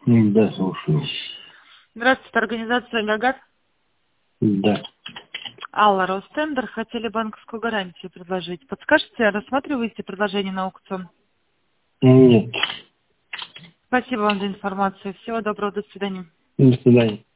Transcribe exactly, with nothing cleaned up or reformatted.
Да, слушаю. Здравствуйте, организация «Гагат». Да. Алла, Ростендер, хотели банковскую гарантию предложить. Подскажите, рассматриваете предложение на аукцион? Нет. Спасибо вам за информацию. Всего доброго, до свидания. До свидания.